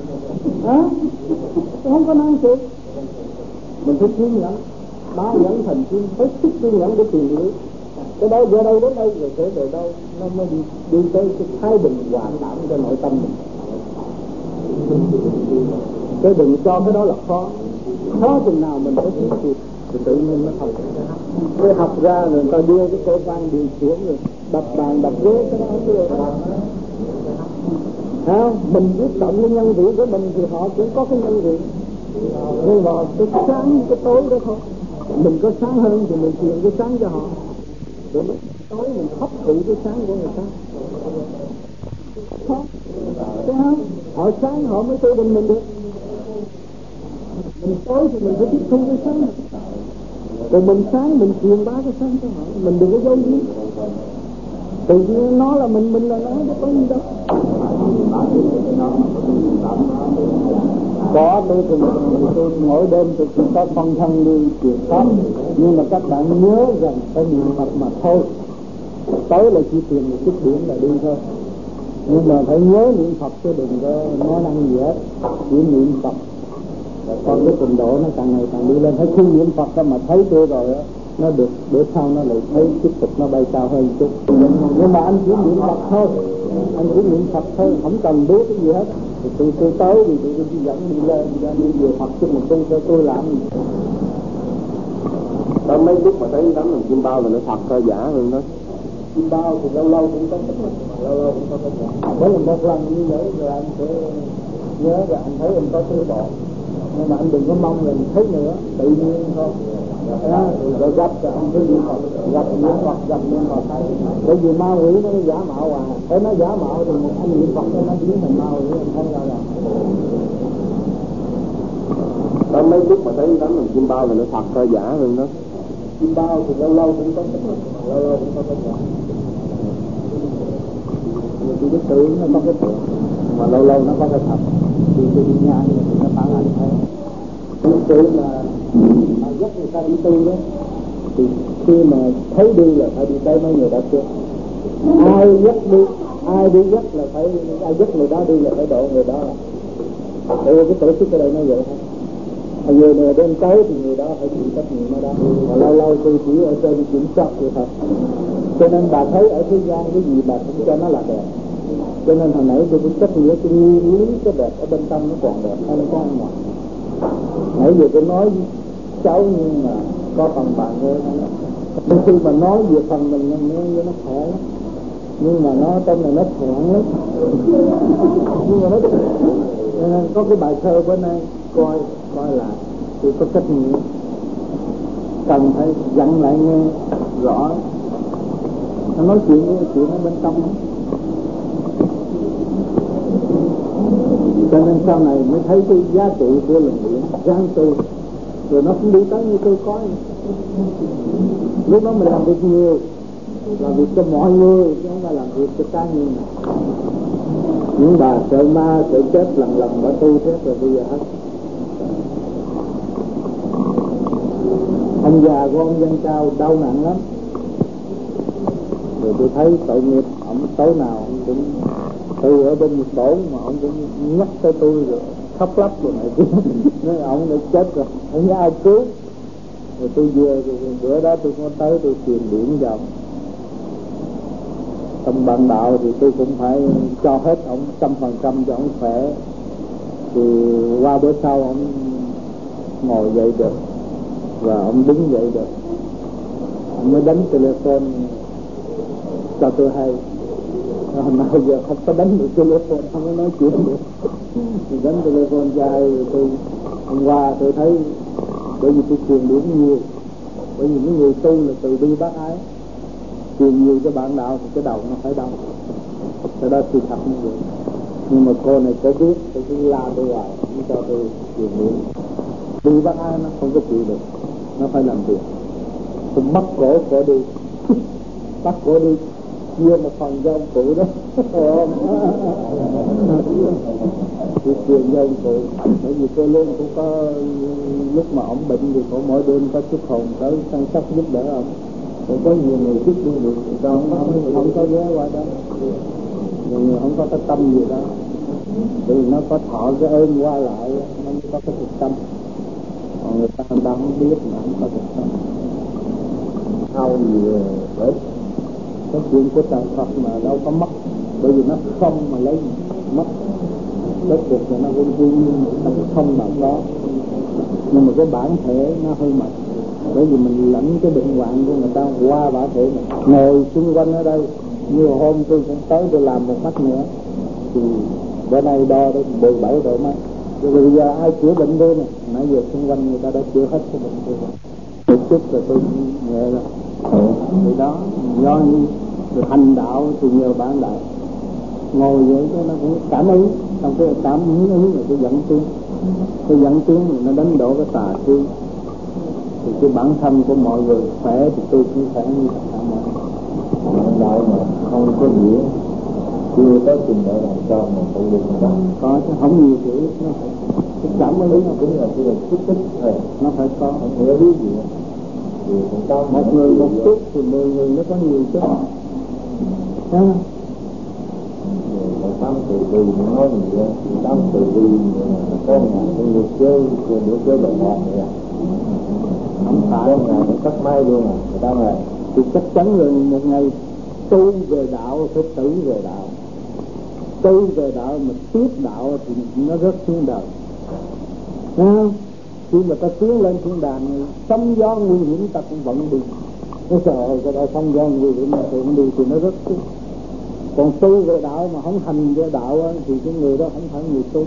Không có năng chữ. Mình phải kiên nhẫn, bá nhẫn thành kiên, hết sức kiên nhẫn để tìm hiểu. Cái đó giờ đâu đến đây rồi sẽ về đâu, nó mới đi tới cái thái bình hòa đảm cho nội tâm mình. Cái đừng cho cái đó là khó chừng nào mình phải tiếp tục. thì tự nhiên nó học. Cái học ra rồi ta đưa cái cơ quan điều khiển rồi đập bàn đập ghế, cái đó không được. Không, mình biết cộng cái nhân vị của mình thì họ cũng có cái nhân vị, nhưng mà cái sáng cái tối đó thôi. Mình có sáng hơn thì mình truyền cái sáng cho họ, rồi tối mình hấp thụ cái sáng của người ta. Không, thấy không? Họ sáng họ mới tu bình mình được. Mình tối thì mình phải tiếp thu cái sáng này. Còn mình sáng mình truyền bá cái sáng cho họ, mình đừng có giấu giếm. Tự nhiên nó là mình là nó có gì đâu. Có tôi mỗi đêm tôi chỉ có phân thân đi truyền pháp, nhưng mà các bạn nhớ rằng phải niệm Phật mà thôi. Tối là chỉ tìm một chút điểm là đi thôi, nhưng mà phải nhớ niệm Phật chứ đừng có nói năng gì hết, chỉ niệm Phật. Và con cái trình độ nó càng ngày càng đi lên. Thấy khi niệm Phật đó mà thấy tôi rồi đó, nó được bữa sau nó lại thấy tiếp tục nó bay cao hơn chút. Nhưng mà anh chỉ niệm Phật thôi, anh chỉ niệm Phật thôi, không cần biết cái gì hết. Thì tôi tới thì tôi chỉ dẫn đi lên đi về Phật chứ mà tôi làm gì. Có mấy lúc mà thấy đám làm chim bao là nó thật hay giả hơn đó. Chim bao thì lâu lâu cũng có thích, mà lâu lâu cũng có giả. Mỗi lần một lần như vậy rồi anh sẽ nhớ là anh thấy anh có thứ độ. Nhưng mà anh đừng có mong là thấy nữa, tự nhiên thôi. Rồi gặp rồi anh cứ niệm Phật, gặp niệm Phật, gặp niệm Phật thấy. Bởi vì ma quỷ nó giả mạo à, phải nó giả mạo thì một anh niệm Phật nó biến thành ma quỷ, anh thấy ra là. Có mấy lúc mà thấy đám làm chim bao là nó thật hay giả hơn đó. Chim bao thì lâu lâu cũng có thích, lâu lâu cũng có giả. Thì cái tưởng nó có cái tưởng, mà lâu lâu nó có cái thật. Thì tôi đi ngang thì nó phản ảnh thôi. Cái tưởng là dắt người ta đi tu đó, thì khi mà thấy đi là phải đi tới mấy người đã chưa. Ai đi dắt là phải, ai dắt người đó đi là phải độ người đó. Cái tổ chức ở đây nó vậy thôi. Người nào đem tới thì người đó phải chịu trách nhiệm ở đó. Mà lâu lâu tôi chỉ ở trên kiểm soát vậy thôi. Cho nên bà thấy ở thế gian cái gì bà cũng cho nó là đẹp. Cho nên hồi nãy tôi cũng trách nghĩa cái nguyên lý cái đẹp ở bên trong nó còn đẹp hơn cái ăn ngoài. Nãy giờ tôi nói với cháu nhưng mà có phần bạn nghe nó. Khi mà nói về phần mình nghe nó khỏe lắm, nhưng mà nó trong này nó thẹn lắm. Nhưng mà nó có cái bài thơ bữa nay coi lại thì có trách nhiệm cần phải dặn lại nghe rõ. Nó nói chuyện ở bên trong đó. Cho nên sau này mới thấy cái giá trị của luận điển ráng tu, rồi nó cũng đi tới như tôi có. Lúc đó mình làm việc nhiều, làm việc cho mọi người chứ không phải làm việc cho cá nhân này. Những bà sợ ma sợ chết lần bà tu hết rồi bây giờ hết. Ông già của ông Văn Cao đau nặng lắm, rồi tôi thấy tội nghiệp ông, tối nào ông cũng tôi ở bên một tổ mà ông cũng nhắc tới tôi rồi khóc lóc rồi này kia. Nói ông đã chết rồi, không có ai cứu. Rồi tôi về rồi bữa đó tôi có tới tôi truyền điển cho ông. Trong bạn đạo thì tôi cũng phải cho hết ông 100% cho ông khỏe. Thì qua bữa sau ông ngồi dậy được và ông đứng dậy được, ông mới đánh telephone cho tôi hay. Hồi nào giờ không có đánh được telephone, không có nói chuyện được. Thì đánh telephone cho ai tôi hôm qua tôi thấy, bởi vì tôi truyền điển nhiều, bởi vì những người tu là từ bi bác ái, truyền nhiều cho bạn đạo thì cái đầu nó phải đau. Cái đó sự thật như vậy. Nhưng mà cô này có biết, tôi cứ la tôi hoài, không cho tôi truyền điển. Bi bác ái nó không có chịu được, nó phải làm việc. Tôi bắt cổ đi, bắt cổ đi chia một phần cho ông cụ đó. Tôi truyền cho ông cụ, bởi vì cô Lương cũng có lúc mà ông bệnh thì cô mỗi đêm có chút hồn tới săn sóc giúp đỡ ông. Cũng có nhiều người giúp đỡ được, không có ghé qua đó. Nhiều người không có cái tâm gì đó, vì nó có thọ cái ơn qua lại, nó mới có cái thực tâm. Còn người ta không biết mà không có thực tâm. Sau gì bởi cái chuyện của trời Phật mà đâu có mất, bởi vì nó không mà lấy mất. Cái cuộc này nó cũng vui như một tấm không nào đó, nhưng mà cái bản thể nó hơi mệt. Bởi vì mình lãnh cái bệnh hoạn của người ta qua bả thể này. Ngồi xung quanh ở đây, như hôm tôi cũng tới tôi làm một mắt nữa, thì bữa nay đo đến 17 độ mấy. Rồi bây giờ ai chữa bệnh tôi nè, nãy giờ xung quanh người ta đã chữa hết cái bệnh tôi rồi. Một chút rồi tôi nhẹ rồi. Thì đó, do được hành đạo thì nhờ bạn đạo. Ngồi vậy cho nó cũng cảm ứng, trong cái cảm ứng là tôi dẫn tiếng. Tôi dẫn tiếng thì nó đánh đổ cái tà tiếng. Thì cái bản thân của mọi người khỏe thì tôi cũng khỏe như tất cả mọi người. Đạo mà không có nghĩa chưa tới trình độ làm sao mà tự được đó. Có chứ không nhiều chữ, nó phải cái cảm ứng nó cũng là cái chút thích thôi, nó phải có. Không hiểu biết gì thì cũng có một người một chút thì 10 người nó có nhiều chút. Tám từ bi nó nói gì đó, tám từ bi có ngày cũng được chơi đồng ngọt vậy à. Không phải có ngày cũng cắt máy luôn à, người ta này thì chắc chắn là một ngày tu về đạo phải tử về đạo. Tu về đạo mà tiếp đạo thì nó rất xuống đời. Khi mà ta tiến lên thiên đàng, sóng gió nguy hiểm ta cũng vẫn đi. Nó sợ cái đó sóng gió nguy hiểm thì cũng đi thì nó rất xuống. Còn tu về đạo mà không hành về đạo thì cái người đó không phải người tu.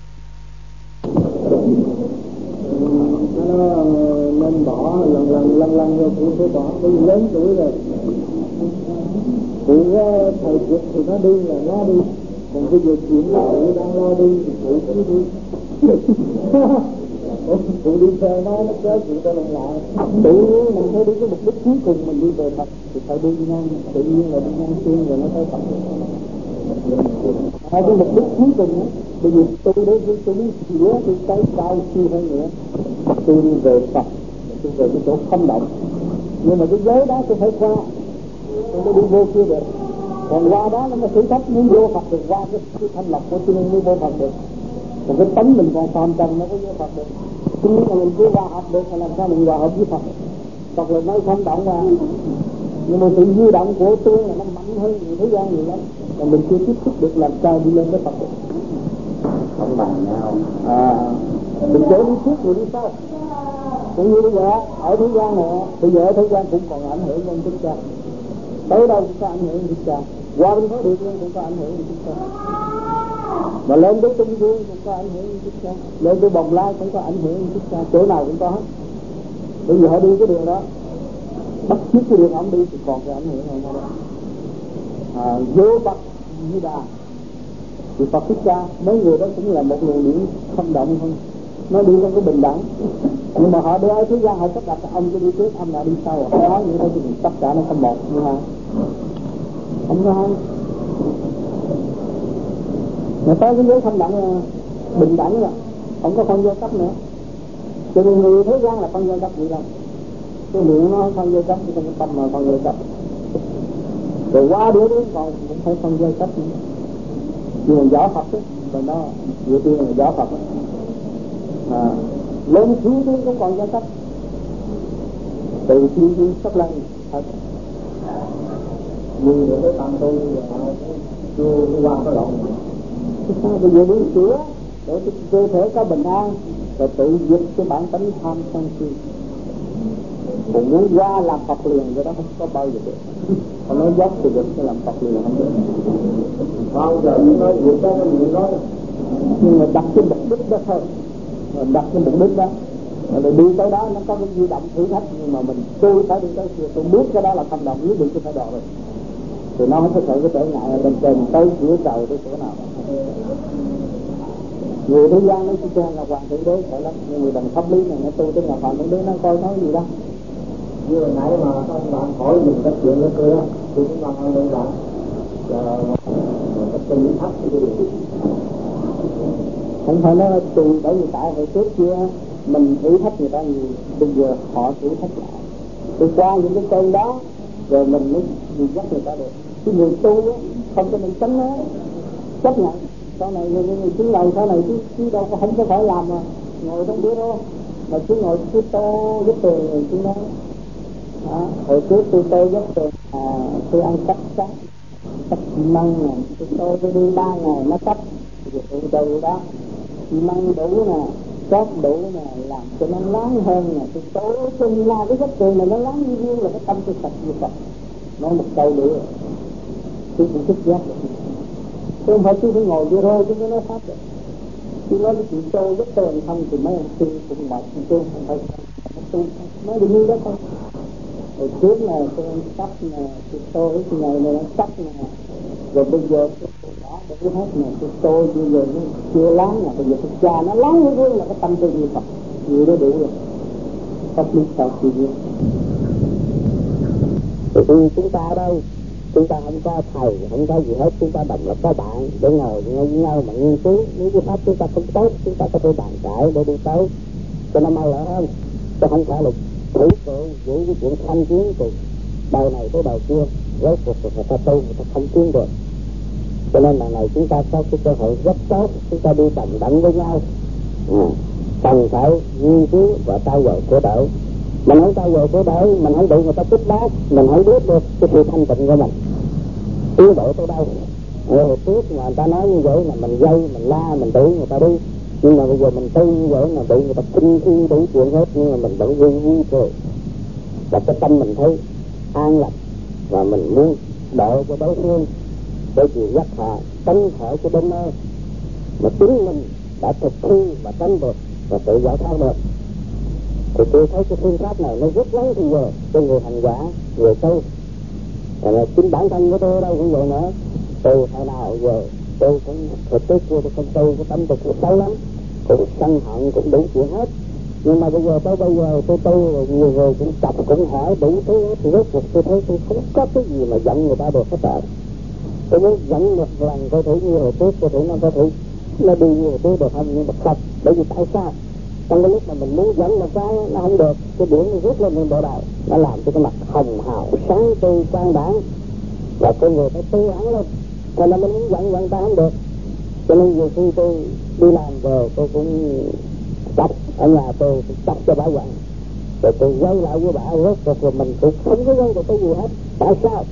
Nó nên bỏ lần rồi cũng phải bỏ, bởi vì lớn tuổi rồi. Phụ thời cuộc thì nó đi là nó đi, còn bây giờ chuyện là phụ đang lo đi thì phụ cũng đi. Phụ đi theo nó kéo chuyện cho mình lại. Tự nhiên mình phải đi cái mục đích cuối cùng mình đi về Phật thì phải đi ngang, tự nhiên là đi ngang xuyên rồi nó tới Phật. Hai cái mục đích cuối cùng đó, bây giờ tôi đến tôi đi chữa tôi tới cao siêu hơn nữa, tôi đi về Phật, tôi về cái chỗ không động. Nhưng mà cái giới đó tôi phải qua, tôi mới đi vô kia được. Còn qua đó nó thử thách muốn vô Phật được, qua cái thanh lọc của tôi mới vô Phật được. Còn cái tánh mình còn phàm trần nó có vô Phật được. Tuy nhiên là mình chưa hòa hợp được là làm sao mình hòa hợp với Phật. Phật là nói không động mà. Nhưng mà sự di động của tôi là nó mạnh hơn người thế gian nhiều lắm. Mà mình chưa tiếp xúc được làm sao đi lên với Phật được. không bằng nhau. Mình chỗ đi trước rồi đi sau. Cũng như bây giờ ở thế gian này, bây giờ ở thế gian cũng còn ảnh hưởng đến chúng ta. Tới đâu cũng có ảnh hưởng đến chúng ta. Qua bên thế địa cũng có ảnh hưởng đến chúng ta. Mà lên tới Trung Dương cũng có ảnh hưởng đến chúng ta. Lên tới Bồng Lai cũng có ảnh hưởng đến chúng ta. Chỗ nào cũng có hết. Bây giờ họ đi cái đường đó, bắt chiếc cái đường ông đi thì còn cái ảnh hưởng hơn đó. Vô Phật như Đà thì Phật Thích Ca, mấy người đó cũng là một luồng điển không động thôi, nó đi trong cái bình đẳng. Nhưng mà họ đưa ở thế gian họ sắp đặt ông cứ đi trước, ông là đi sau, họ nói như thế thì tất cả nó không một như hai, không có hai. Mà tới cái giới không động là bình đẳng rồi, không có phân giai cấp nữa. Cho nên người thế gian là phân giai cấp gì đâu, cái miệng nó phân giai cấp chứ không có tâm mà phân giai cấp. Rồi qua đứa còn cũng phải phân giai cấp nữa. Nhưng mà võ Phật ấy, rồi đó vừa tiên là võ Phật ấy. Lên xuống xuống cũng còn giai cấp, từ thiên thiên sắp lên thật. Nhưng mà cái tâm tôi chưa qua cái đoạn này. Sao bây giờ đi sửa để cơ thể có bình an, rồi tự diệt cái bản tính tham sân si. Còn muốn qua làm Phật liền cái đó không có bao giờ được. Còn nói dốc thì được, cái làm Phật liền không được. Bao giờ mới nói việc đó có gì nói. Nhưng mà đặt cái mục đích đó thôi, đặt cái mục đích đó rồi đi tới đó nó có cái di động thử thách. Nhưng mà tôi phải đi tới kia, tôi bước cái đó là không động, nếu được tôi phải đòi rồi thì nó không có sự cái trở ngại ở bên trên tới cửa trời tới chỗ nào. Người thế gian nó chỉ cho Ngọc Hoàng Thượng Đế phải lắm, nhưng người bằng pháp lý này nó tu tới Ngọc Hoàng Thượng Đế nó coi nói gì đâu. Như hồi nãy mà các bạn hỏi mình các chuyện đó tôi á, tôi cũng đang hỏi bạn là tôi thấp cái điều. Không phải nói tùy, bởi vì tại hồi trước kia mình thử thách người ta nhiều, bây giờ họ thử thách lại. Tôi qua những cái cơn đó rồi mình mới dắt người ta được. Cái người tu á, không cho mình tránh nó, chấp nhận. Sau này người cứ lời sau này chứ đâu có không có phải làm mà ngồi trong bữa đó mà cứ ngồi cứ to giúp tiền người cứ nói. Hồi trước tôi to giúp tiền, tôi ăn cắp xi măng nè, tôi đi 3 ngày nó cắp, tôi từ đó xi măng đủ nè, chót đủ nè, làm cho nó láng hơn nè, tôi tối chung la cái giấc cười mà nó láng như riêng là cái tâm tôi sạch như Phật. Nói một câu nữa tôi cũng thức giác được. Tôi không phải tôi phải ngồi vô rơi tôi mới nói pháp được. Tôi nói với chị Châu rất tôi không thì mấy anh sư cũng mệt, tôi không phải tôi nói được như đó thôi. Hồi trước là tôi ăn sắc nè, tôi cái ngày này ăn sắc nè, rồi bây giờ tôi đã đủ hết nè, tôi bây giờ nó chưa láng nè, bây giờ tôi cha nó láng như riêng là cái tâm tôi như Phật, nhiều đó đủ rồi. Pháp lý sao thì như thì chúng ta đâu, chúng ta không có thầy, không có gì hết, chúng ta đồng là có bạn để ngồi với nhau mà nghiên cứu. Nếu cái pháp chúng ta không tốt, chúng ta có thể bàn cãi để đi tới cho nó mau lẹ hơn, chứ không phải là thử tượng giữ cái chuyện thanh chiến từ đầu này tới đầu kia, rốt cuộc người ta tu người ta không tiến được. Cho nên lần này chúng ta có cái cơ hội rất tốt, chúng ta đi đồng đẳng với nhau, cần phải nghiên cứu và trao dồi sửa đổi. Mình không trao dồi sửa đổi, mình không bị người ta kích bác, mình không biết được cái sự thanh tịnh của mình tiến bộ tới đâu. Hồi trước mà người ta nói như vậy là mình dây, mình la, mình đuổi người ta đi, nhưng mà bây giờ mình tu như vậy là bị người ta kinh khi đủ chuyện hết, nhưng mà mình vẫn vui cười và cái tâm mình thấy an lạc và mình muốn độ cho đối phương để chịu giác họ tránh khỏi cái đêm mơ mà chính mình đã thực thi và tránh được và tự giải thoát được. Thì tôi thấy cái phương pháp này nó rất lớn bây giờ cho người hành giả, người tu. Và chính bản thân của tôi đâu cũng vậy nữa. Từ hồi nào giờ tôi cũng thực tế kia tôi không tu, cái tâm tôi cũng xấu lắm, cũng sân hận, cũng đủ chuyện hết. Nhưng mà bây giờ tới bây giờ tôi tu rồi nhiều người cũng chọc cũng hỏi đủ thứ hết, thì rốt cuộc tôi thấy tôi không có cái gì mà giận người ta được hết rồi. Tôi muốn giận một lần có thể như hồi trước, có thể nó có thể nó đi như hồi trước được không, nhưng mà không. Bởi vì tại sao? Trong cái lúc mà mình muốn dẫn một cái nó không được, cái điển nó rút lên bộ đạo, nó làm cho cái mặt hồng hào sáng tươi quang đãng và con người phải tư ẩn lên. Cho nên mình muốn dẫn ta không được. Cho nên nhiều khi tôi đi làm về tôi cũng chọc ở nhà, tôi chọc cho bà giận, rồi tôi gây lại với bà rốt rồi mình cũng không có gây được cái gì hết. Tại sao?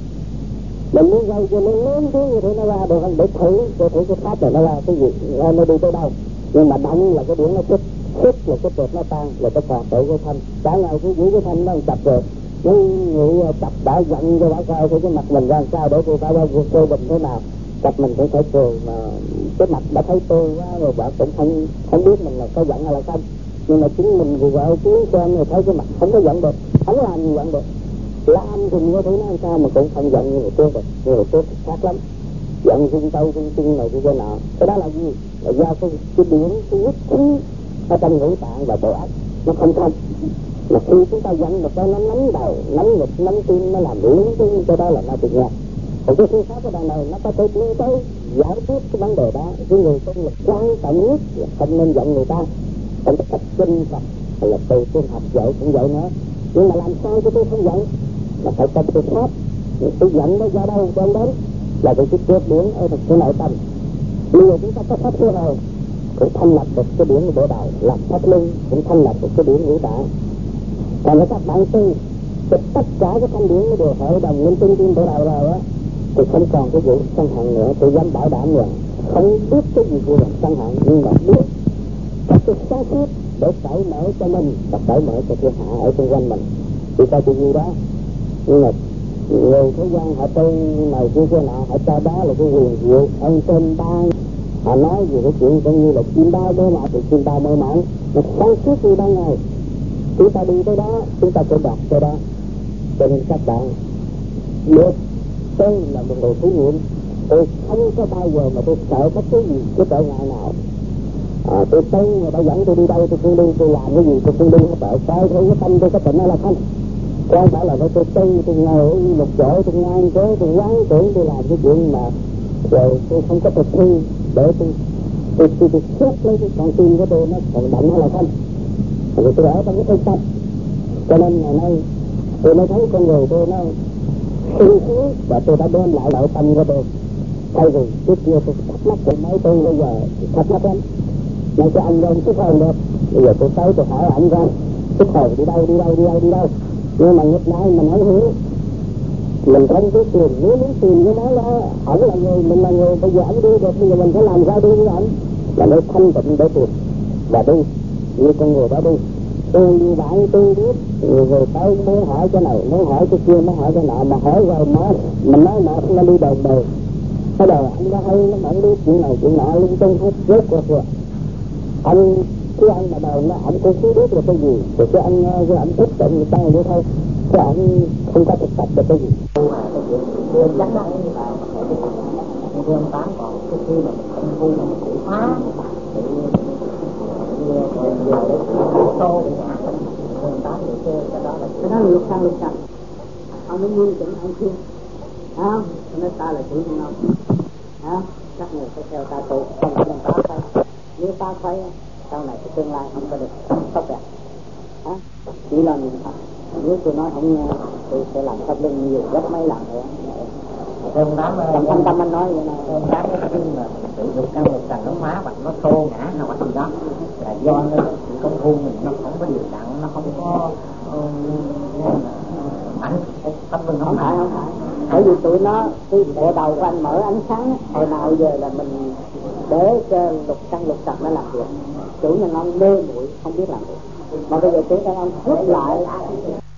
Mình muốn gây cho nó lớn tiếng như thế nó ra được không? Để thử cái pháp này nó ra cái gì, nó đi tới đâu. Nhưng mà động là cái điển nó thích là cái trượt nó tan, là cái còn tự cái thanh. Cả ngày cứ giữ cái thanh nó chập rồi, những người chập đã giận cho bà coi cái mặt mình ra sao để tôi ta bao cô bình thế nào. Chập mình cũng phải cười mà cái mặt đã thấy tôi quá rồi bà cũng không biết mình là có giận hay là không. Nhưng mà chính mình người vợ chú xem rồi thấy cái mặt không có giận được, không làm gì giận được. Làm thì có thể nói sao mà cũng không giận như người trước rồi, như người trước khác lắm. Giận rung tâu rung chân này cái nọ, cái đó là gì? Là do cái điển cái huyết khí ở trong ngũ tạng và bộ óc nó không thông. Mà khi chúng ta giận một cái nó nắm đầu, nắm ngực, nắm tim, nó làm lúng túng, cái đó là nó bị ngạt. Còn cái phương pháp ở đằng này nó có thể đi tới giải quyết cái vấn đề đó. Cái người tu là quan trọng nhất là không nên giận người ta. Trong cái cách kinh Phật hay là từ phương học dạy cũng vậy nữa. Nhưng mà làm sao cho tôi không giận? Là phải trong cái pháp. Tôi giận nó ra đâu cho đến là cái cướp điển ở cái nội tâm. Bây giờ chúng ta có pháp sơ hồn cũng thanh lập được cái điển của bộ đạo, lập pháp luân cũng thanh lập được cái điển ngũ tạng. Còn nếu các bạn tu thì tất cả cái thanh điển đều hội đồng lên tin bộ đạo rồi á, thì không còn cái vụ sân hận nữa. Tôi dám bảo đảm rằng không biết cái gì của lòng sân hận, nhưng mà biết các cái sáng suốt để cởi mở cho mình và cởi mở cho thiên hạ ở xung quanh mình. Thì ta chỉ gì đó, nhưng mà người thế gian họ tu này kia nọ, họ cho đó là cái quyền diệu ân trên ban. Họ nói về cái chuyện cũng như là chim bao mơ mộng, thì chim bao mơ mộng nó sáng suốt như ban ngày. Chúng ta đi tới đó, chúng ta sẽ đạt tới đó. Cho nên các bạn được, tôi là một người thí nghiệm, tôi không có bao giờ mà tôi sợ bất cứ gì cái trở ngại nào. Tôi tu người ta dẫn tôi đi đâu tôi không đi, tôi làm cái gì tôi không đi hết. Coi thấy cái tâm tôi có tịnh hay là không. Không phải là tôi tu, tôi ngồi một chỗ, tôi ngang cố, tôi quán tưởng tôi làm cái chuyện mà rồi tôi không có thực thi để tôi xét lấy cái con tim của tôi nó còn động hay là không. Rồi tôi ở trong cái tâm. Cho nên ngày nay tôi mới thấy con người tôi nó sung sướng và tôi đã đem lại nội tâm của tôi. Thay vì trước kia tôi thắc mắc của mấy tôi bây giờ thắc mắc lắm. Nói cho anh lên sức hồn được. Bây giờ tôi tới tôi hỏi anh ra sức hồn đi đâu. Nhưng mà nghịch lại mình không hiểu. Mình không biết tiền, nếu muốn tìm cái đó là ổng là người, mình là người, bây giờ ổng đi được, bây giờ mình phải làm sao đi với ổng. Là nơi thanh tịnh để tìm và đi. như con người đó đi. Tôi như bạn tôi biết rồi tới muốn hỏi cái này muốn hỏi cái kia muốn hỏi cái nọ mà hỏi rồi mình nói nọ nó đi đồn bề. Cái đầu anh nó hay nó vẫn biết chuyện này chuyện nọ lung tung hết rốt cuộc rồi. Anh cái anh mà đầu nó anh cũng không biết là cái gì, rồi cái anh nghe cái anh thích động người ta vậy thôi, cái anh không có thực tập được cái gì. Tôi chắc là như vậy, tôi ông Tám còn cái khi mà mình không vui mà mình cũng phá thì giờ đấy ô tô thì nhà ông Tám thì cái đó là lục sang ông mới nguyên chỉnh ông khuyên không nói ta là chủ nhân ông không các người phải theo ta tu không phải ta phải nếu ta phải sau này cái tương lai không có được tốt đẹp chỉ là niệm Phật. Nếu tôi nói không nghe tôi sẽ làm pháp luân nhiều gấp mấy lần nữa. ông Tám trong tâm anh nói vậy này, ông Tám cái khi mà tự dục căn lục trần nó phá hoặc nó xô ngã hoặc gì đó là do nó công phu mình nó không có điều đặn, nó không có mạnh pháp luân không phải bởi vì tụi nó cái bộ đầu của anh mở ánh sáng hồi nào giờ là mình để cho lục căn lục trần nó làm việc, chủ nhân ông mê muội không biết làm việc mà bây giờ tiếng các ông hút lại